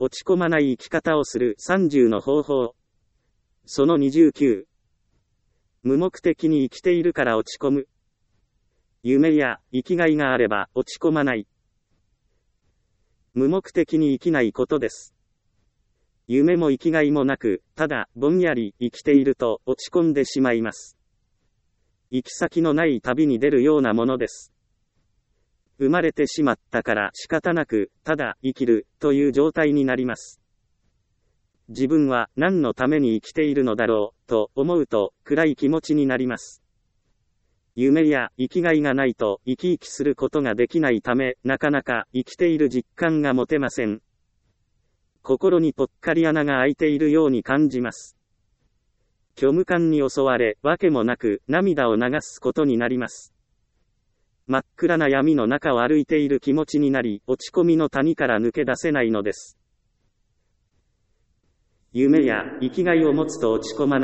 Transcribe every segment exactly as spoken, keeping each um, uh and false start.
落ち込まない生き方をするさんじゅうの方法。そのにじゅうきゅう。無目的に生きているから落ち込む。夢や生きがいがあれば落ち込まない。無目的に生きないことです。夢も生きがいもなく、ただぼんやり生きていると落ち込んでしまいます。行き先のない旅に出るようなものです。生まれてしまったから仕方なく、ただ生きるという状態になります。自分は何のために生きているのだろうと思うと暗い気持ちになります。夢や生きがいがないと生き生きすることができないため、なかなか生きている実感が持てません。心にぽっかり穴が開いているように感じます。虚無感に襲われ、わけもなく涙を流すことになります。真っ暗な闇の中を歩いている気持ちになり、落ち込みの谷から抜け出せないのです。夢や生きがいを持つと落ち込まない。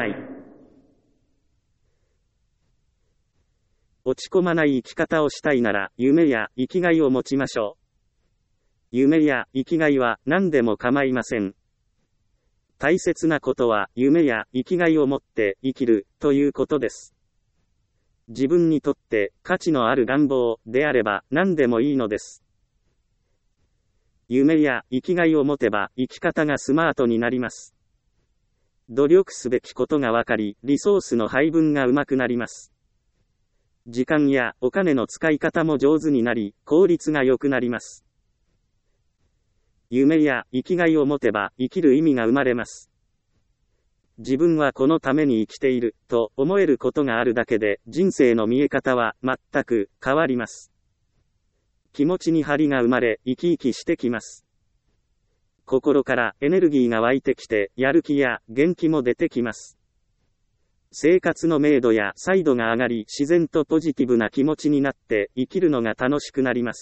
落ち込まない生き方をしたいなら、夢や生きがいを持ちましょう。夢や生きがいは何でも構いません。大切なことは夢や生きがいを持って生きるということです。自分にとって価値のある願望であれば何でもいいのです。夢や生きがいを持てば生き方がスマートになります。努力すべきことがわかり、リソースの配分がうまくなります。時間やお金の使い方も上手になり、効率が良くなります。夢や生きがいを持てば生きる意味が生まれます。自分はこのために生きていると思えることがあるだけで人生の見え方は全く変わります。気持ちに張りが生まれ生き生きしてきます。心からエネルギーが湧いてきてやる気や元気も出てきます。生活の明度や彩度が上がり自然とポジティブな気持ちになって生きるのが楽しくなります。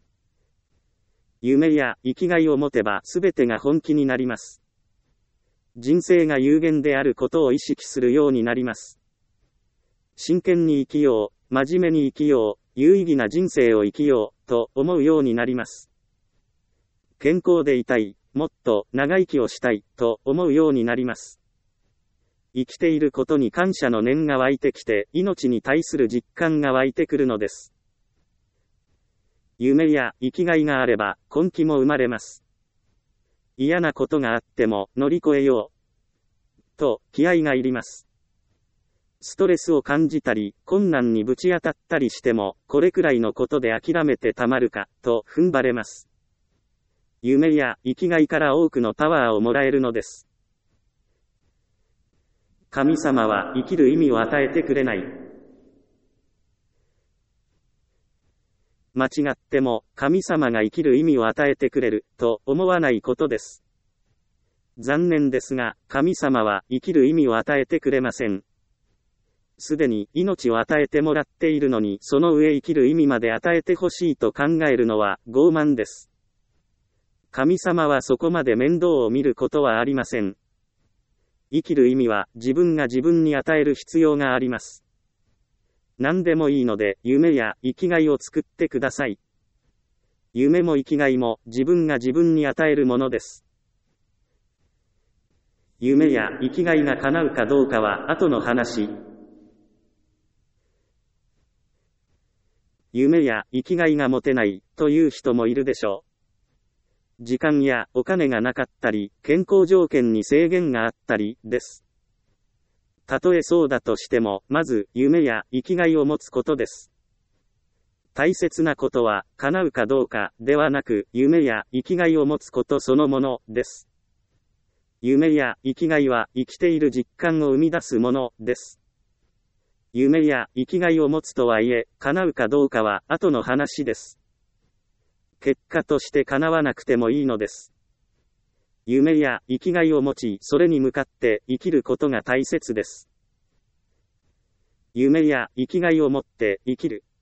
夢や生きがいを持てば全てが本気になります。人生が有限であることを意識するようになります。真剣に生きよう、真面目に生きよう、有意義な人生を生きよう、と思うようになります。健康でいたい、もっと長生きをしたい、と思うようになります。生きていることに感謝の念が湧いてきて、命に対する実感が湧いてくるのです。夢や生きがいがあれば、根気も生まれます。嫌なことがあっても乗り越えよう。と、気合がいります。ストレスを感じたり、困難にぶち当たったりしても、これくらいのことで諦めてたまるか、と踏ん張れます。夢や生きがいから多くのパワーをもらえるのです。神様は生きる意味を与えてくれない。間違っても神様が生きる意味を与えてくれると思わないことです。残念ですが、神様は生きる意味を与えてくれません。すでに命を与えてもらっているのに、その上生きる意味まで与えてほしいと考えるのは傲慢です。神様はそこまで面倒を見ることはありません。生きる意味は自分が自分に与える必要があります。何でもいいので、夢や生きがいを作ってください。夢も生きがいも自分が自分に与えるものです。夢や生きがいが叶うかどうかは後の話。夢や生きがいが持てないという人もいるでしょう。時間やお金がなかったり、健康条件に制限があったりです。たとえそうだとしても、まず夢や生きがいを持つことです。大切なことは、叶うかどうかではなく、夢や生きがいを持つことそのものです。夢や生きがいは生きている実感を生み出すものです。夢や生きがいを持つとはいえ、叶うかどうかは後の話です。結果として叶わなくてもいいのです。夢や生きがいを持ち、それに向かって生きることが大切です。夢や生きがいを持って生きる。